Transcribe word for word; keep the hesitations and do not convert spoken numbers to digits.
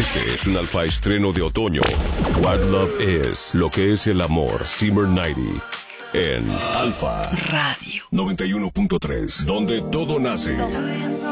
Este es un alfa estreno de otoño. What Love Is, lo que es el amor. Summer noventa en Alfa Radio noventa y uno punto tres, donde todo nace.